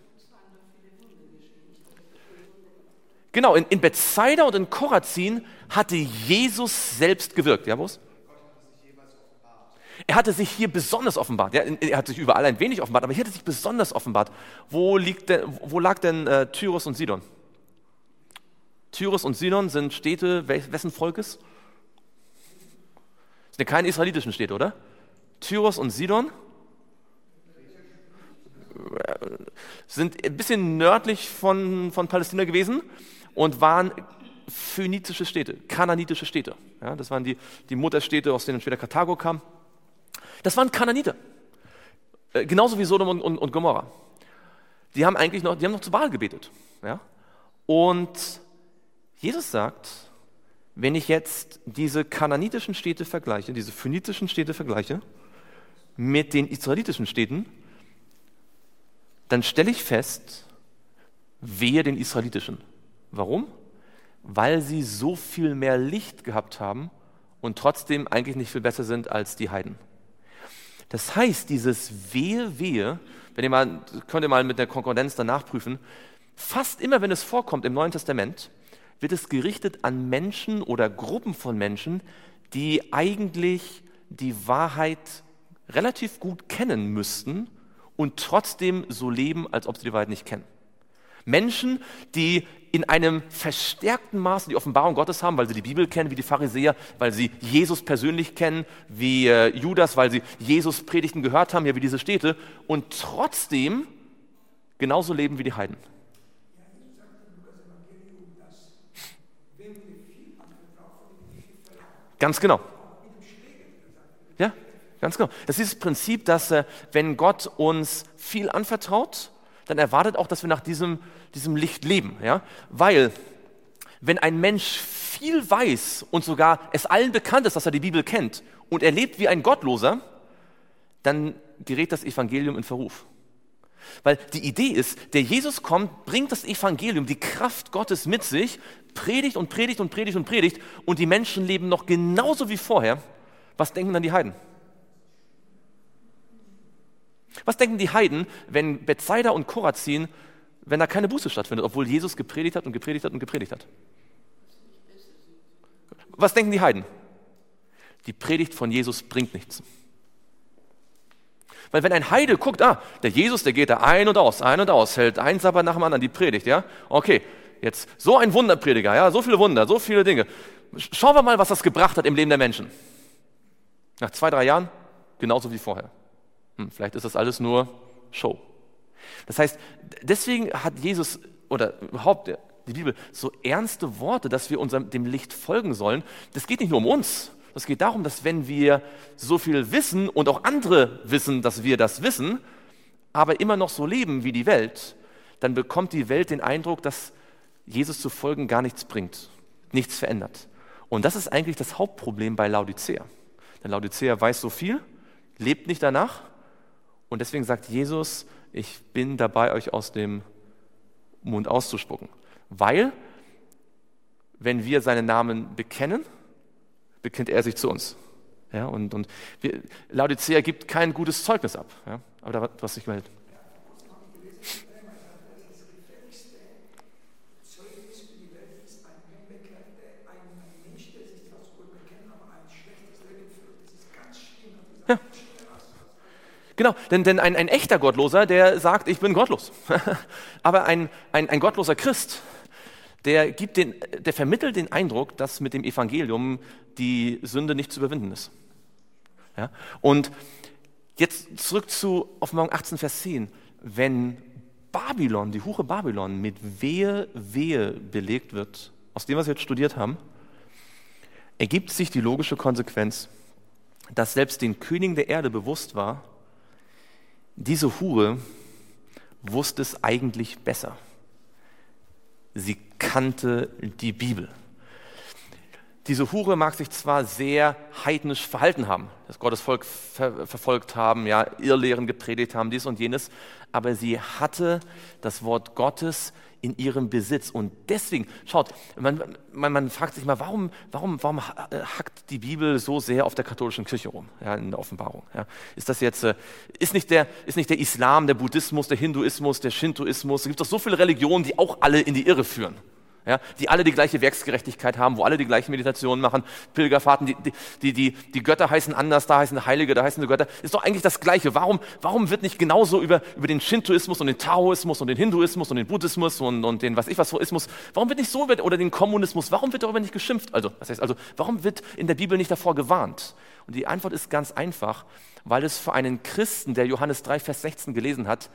Genau, in, in Bethsaida und in Chorazin hatte Jesus selbst gewirkt. Ja, was? er hatte sich hier besonders offenbart. Ja, er hat sich überall ein wenig offenbart, aber hier hat er sich besonders offenbart. Wo, liegt denn, wo lag denn äh, Tyrus und Sidon? Tyrus und Sidon sind Städte wessen Volkes? Das sind ja keine israelitischen Städte, oder? Tyrus und Sidon sind ein bisschen nördlich von, von Palästina gewesen und waren phönizische Städte, kananitische Städte. Ja, das waren die, die Mutterstädte, aus denen später Karthago kam. Das waren Kananiter, äh, genauso wie Sodom und, und, und Gomorra. Die haben eigentlich noch, die haben noch zu Baal gebetet. Ja? Und Jesus sagt, wenn ich jetzt diese kananitischen Städte vergleiche, diese phönizischen Städte vergleiche mit den israelitischen Städten, dann stelle ich fest, wehe den israelitischen. Warum? Weil sie so viel mehr Licht gehabt haben und trotzdem eigentlich nicht viel besser sind als die Heiden. Das heißt, dieses Wehe, Wehe, wenn ihr mal, könnt ihr mal mit der Konkordanz danach prüfen, fast immer, wenn es vorkommt im Neuen Testament, wird es gerichtet an Menschen oder Gruppen von Menschen, die eigentlich die Wahrheit relativ gut kennen müssten und trotzdem so leben, als ob sie die Wahrheit nicht kennen. Menschen, die in einem verstärkten Maße die Offenbarung Gottes haben, weil sie die Bibel kennen, wie die Pharisäer, weil sie Jesus persönlich kennen, wie äh, Judas, weil sie Jesus Predigten gehört haben, ja wie diese Städte, und trotzdem genauso leben wie die Heiden. Ganz genau. Ja, ganz genau. Das ist das Prinzip, dass äh, wenn Gott uns viel anvertraut, dann erwartet auch, dass wir nach diesem, diesem Licht leben. Ja? Weil, wenn ein Mensch viel weiß und sogar es allen bekannt ist, dass er die Bibel kennt und er lebt wie ein Gottloser, dann gerät das Evangelium in Verruf. Weil die Idee ist, der Jesus kommt, bringt das Evangelium, die Kraft Gottes mit sich, predigt und predigt und predigt und predigt und die Menschen leben noch genauso wie vorher. Was denken dann die Heiden? Was denken die Heiden, wenn Bethsaida und Chorazin, wenn da keine Buße stattfindet, obwohl Jesus gepredigt hat und gepredigt hat und gepredigt hat? Was denken die Heiden? Die Predigt von Jesus bringt nichts. Weil wenn ein Heide guckt, ah, der Jesus, der geht da ein und aus, ein und aus, hält ein Sabbat nach dem anderen die Predigt, ja, okay, jetzt so ein Wunderprediger, ja, so viele Wunder, so viele Dinge. Schauen wir mal, was das gebracht hat im Leben der Menschen. Nach zwei, drei Jahren, genauso wie vorher. Hm, vielleicht ist das alles nur Show. Das heißt, deswegen hat Jesus oder überhaupt die Bibel so ernste Worte, dass wir unserem, dem Licht folgen sollen. Das geht nicht nur um uns. Es geht darum, dass wenn wir so viel wissen und auch andere wissen, dass wir das wissen, aber immer noch so leben wie die Welt, dann bekommt die Welt den Eindruck, dass Jesus zu folgen gar nichts bringt, nichts verändert. Und das ist eigentlich das Hauptproblem bei Laodicea. Denn Laodicea weiß so viel, lebt nicht danach und deswegen sagt Jesus, ich bin dabei, euch aus dem Mund auszuspucken. Weil, wenn wir seinen Namen bekennen, bekennt er sich zu uns. Ja, und und wir, Laodicea gibt kein gutes Zeugnis ab. Ja, aber da was sich gemeldet. Ja. Genau, denn, denn ein, ein echter Gottloser, der sagt, ich bin gottlos. Aber ein, ein, ein gottloser Christ, der, gibt den, der vermittelt den Eindruck, dass mit dem Evangelium die Sünde nicht zu überwinden ist. Ja? Und jetzt zurück zu Offenbarung achtzehn, Vers zehn. Wenn Babylon, die Hure Babylon, mit Wehe, Wehe belegt wird, aus dem, was wir jetzt studiert haben, ergibt sich die logische Konsequenz, dass selbst den Königen der Erde bewusst war, diese Hure wusste es eigentlich besser. Sie kannte die Bibel. Diese Hure mag sich zwar sehr heidnisch verhalten haben, das Gottesvolk ver- verfolgt haben, ja, Irrlehren gepredigt haben, dies und jenes, aber sie hatte das Wort Gottes in ihrem Besitz. Und deswegen, schaut, man, man, man fragt sich mal, warum, warum, warum hackt die Bibel so sehr auf der katholischen Kirche rum, ja, in der Offenbarung? Ja? Ist das jetzt, ist nicht, der, ist nicht der Islam, der Buddhismus, der Hinduismus, der Shintoismus, es gibt doch so viele Religionen, die auch alle in die Irre führen. Ja, die alle die gleiche Werksgerechtigkeit haben, wo alle die gleichen Meditationen machen, Pilgerfahrten, die, die, die, die, die Götter heißen anders, da heißen Heilige, da heißen die Götter. Ist doch eigentlich das Gleiche. Warum, warum wird nicht genauso über, über den Shintoismus und den Taoismus und den Hinduismus und den Buddhismus und, und den was ich was Ismus, warum wird nicht so, oder den Kommunismus, warum wird darüber nicht geschimpft? Also, das heißt also, warum wird in der Bibel nicht davor gewarnt? Und die Antwort ist ganz einfach, weil es für einen Christen, der Johannes drei, Vers sechzehn gelesen hat,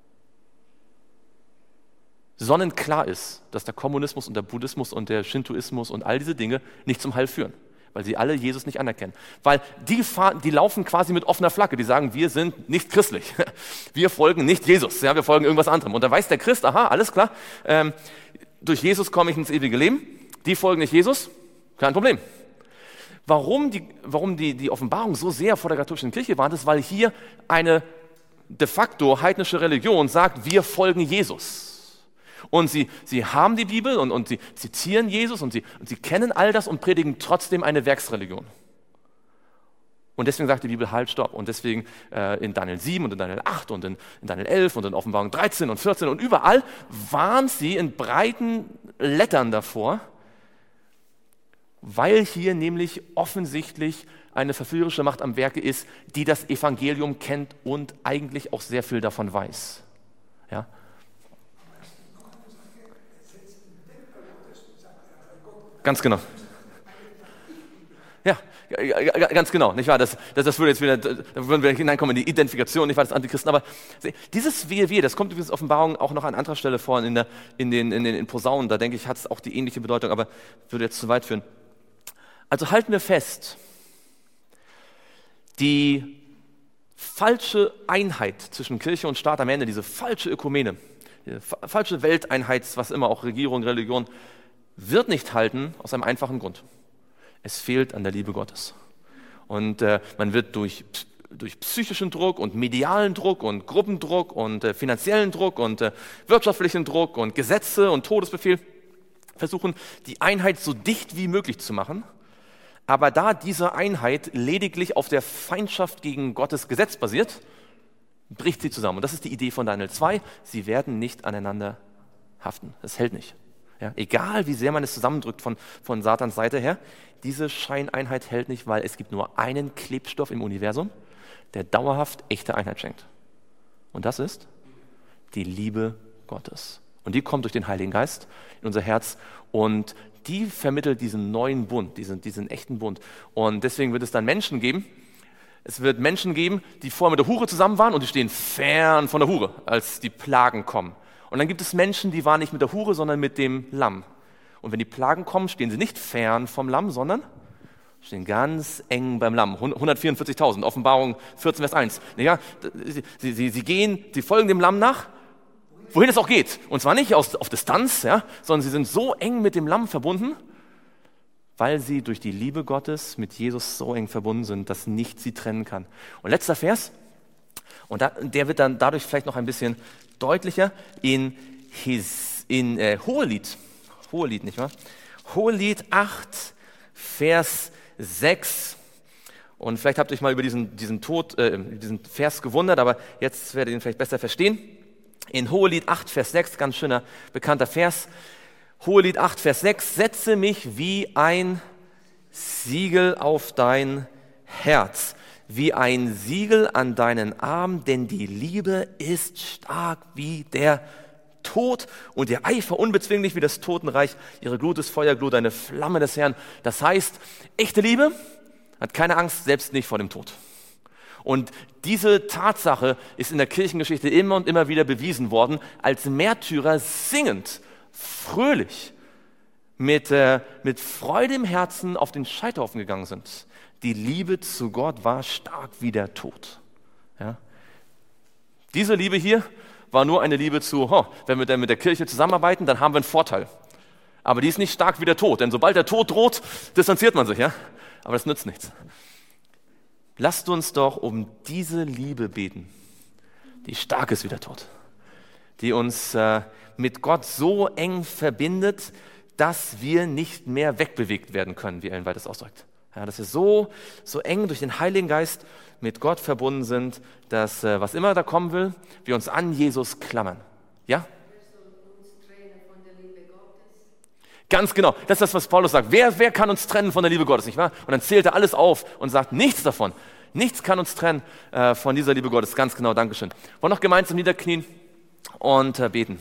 sonnenklar ist, dass der Kommunismus und der Buddhismus und der Shintoismus und all diese Dinge nicht zum Heil führen, weil sie alle Jesus nicht anerkennen. Weil die, fahren, die laufen quasi mit offener Flagge, die sagen, wir sind nicht christlich, wir folgen nicht Jesus, ja, wir folgen irgendwas anderem. Und da weiß der Christ, aha, alles klar, ähm, durch Jesus komme ich ins ewige Leben, die folgen nicht Jesus, kein Problem. Warum die, warum die, die Offenbarung so sehr vor der katholischen Kirche war, ist, weil hier eine de facto heidnische Religion sagt, wir folgen Jesus. Und sie, sie haben die Bibel und, und sie zitieren Jesus und sie, und sie kennen all das und predigen trotzdem eine Werksreligion. Und deswegen sagt die Bibel, halt, stopp. Und deswegen äh, in Daniel sieben und in Daniel acht und in, in Daniel elf und in Offenbarung dreizehn und vierzehn und überall warnt sie in breiten Lettern davor, weil hier nämlich offensichtlich eine verführerische Macht am Werke ist, die das Evangelium kennt und eigentlich auch sehr viel davon weiß. Ja? Ganz genau. Ja, ganz genau, nicht wahr? Das, das, das würde jetzt wieder, da würden wir hineinkommen in die Identifikation, nicht wahr, des Antichristen. Aber dieses Wehe, Wehe, das kommt übrigens in Offenbarung auch noch an anderer Stelle vor, in, der, in den, in den in Posaunen, da denke ich, hat es auch die ähnliche Bedeutung, aber würde jetzt zu weit führen. Also halten wir fest, die falsche Einheit zwischen Kirche und Staat am Ende, diese falsche Ökumene, diese falsche Welteinheit, was immer auch Regierung, Religion, wird nicht halten aus einem einfachen Grund. Es fehlt an der Liebe Gottes. Und äh, man wird durch, durch psychischen Druck und medialen Druck und Gruppendruck und äh, finanziellen Druck und äh, wirtschaftlichen Druck und Gesetze und Todesbefehl versuchen, die Einheit so dicht wie möglich zu machen. Aber da diese Einheit lediglich auf der Feindschaft gegen Gottes Gesetz basiert, bricht sie zusammen. Und das ist die Idee von Daniel zwei. Sie werden nicht aneinander haften. Das hält nicht. Ja, egal, wie sehr man es zusammendrückt von, von Satans Seite her, diese Scheineinheit hält nicht, weil es gibt nur einen Klebstoff im Universum, der dauerhaft echte Einheit schenkt. Und das ist die Liebe Gottes. Und die kommt durch den Heiligen Geist in unser Herz und die vermittelt diesen neuen Bund, diesen, diesen echten Bund. Und deswegen wird es dann Menschen geben, es wird Menschen geben, die vorher mit der Hure zusammen waren und die stehen fern von der Hure, als die Plagen kommen. Und dann gibt es Menschen, die waren nicht mit der Hure, sondern mit dem Lamm. Und wenn die Plagen kommen, stehen sie nicht fern vom Lamm, sondern stehen ganz eng beim Lamm. hundertvierundvierzigtausend, Offenbarung vierzehn, Vers eins. Ja, sie, sie, sie gehen, sie folgen dem Lamm nach, wohin es auch geht. Und zwar nicht aus, auf Distanz, ja, sondern sie sind so eng mit dem Lamm verbunden, weil sie durch die Liebe Gottes mit Jesus so eng verbunden sind, dass nichts sie trennen kann. Und letzter Vers, und da, der wird dann dadurch vielleicht noch ein bisschen deutlicher, in, his, in äh, Hohelied, Hohelied, nicht wahr? Hohelied acht, Vers sechs. Und vielleicht habt ihr euch mal über diesen, diesen, Tod, äh, diesen Vers gewundert, aber jetzt werdet ihr ihn vielleicht besser verstehen. In Hohelied acht, Vers sechs, ganz schöner, bekannter Vers. Hohelied acht, Vers sechs, setze mich wie ein Siegel auf dein Herz, wie ein Siegel an deinen Arm, denn die Liebe ist stark wie der Tod und ihr Eifer unbezwinglich wie das Totenreich. Ihre Glut ist Feuerglut, eine Flamme des Herrn. Das heißt, echte Liebe hat keine Angst, selbst nicht vor dem Tod. Und diese Tatsache ist in der Kirchengeschichte immer und immer wieder bewiesen worden, als Märtyrer singend, fröhlich, mit, äh, mit Freude im Herzen auf den Scheiterhaufen gegangen sind. Die Liebe zu Gott war stark wie der Tod. Ja? Diese Liebe hier war nur eine Liebe zu, oh, wenn wir dann mit der Kirche zusammenarbeiten, dann haben wir einen Vorteil. Aber die ist nicht stark wie der Tod, denn sobald der Tod droht, distanziert man sich. Ja? Aber das nützt nichts. Lasst uns doch um diese Liebe beten, die stark ist wie der Tod, die uns äh, mit Gott so eng verbindet, dass wir nicht mehr wegbewegt werden können, wie Ellen White es ausdrückt. Ja, dass wir so, so eng durch den Heiligen Geist mit Gott verbunden sind, dass äh, was immer da kommen will, wir uns an Jesus klammern. Ja? Ganz genau, das ist das, was Paulus sagt. Wer, wer kann uns trennen von der Liebe Gottes, nicht wahr? Und dann zählt er alles auf und sagt, nichts davon. Nichts kann uns trennen äh, von dieser Liebe Gottes. Ganz genau, Dankeschön. Wollen noch gemeinsam niederknien und äh, beten.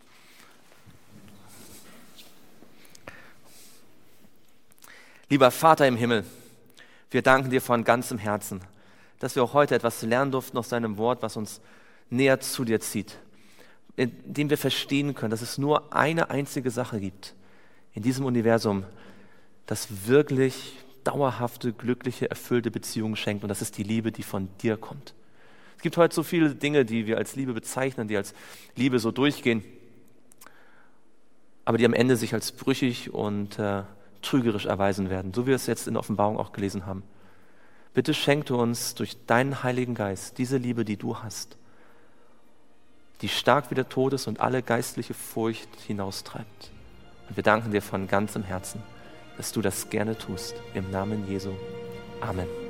Lieber Vater im Himmel, wir danken dir von ganzem Herzen, dass wir auch heute etwas lernen durften aus deinem Wort, was uns näher zu dir zieht, indem wir verstehen können, dass es nur eine einzige Sache gibt in diesem Universum, das wirklich dauerhafte, glückliche, erfüllte Beziehungen schenkt, und das ist die Liebe, die von dir kommt. Es gibt heute so viele Dinge, die wir als Liebe bezeichnen, die als Liebe so durchgehen, aber die am Ende sich als brüchig und äh, trügerisch erweisen werden, so wie wir es jetzt in der Offenbarung auch gelesen haben. Bitte schenk du uns durch deinen Heiligen Geist diese Liebe, die du hast, die stark wie der Tod ist und alle geistliche Furcht hinaustreibt. Und wir danken dir von ganzem Herzen, dass du das gerne tust. Im Namen Jesu. Amen.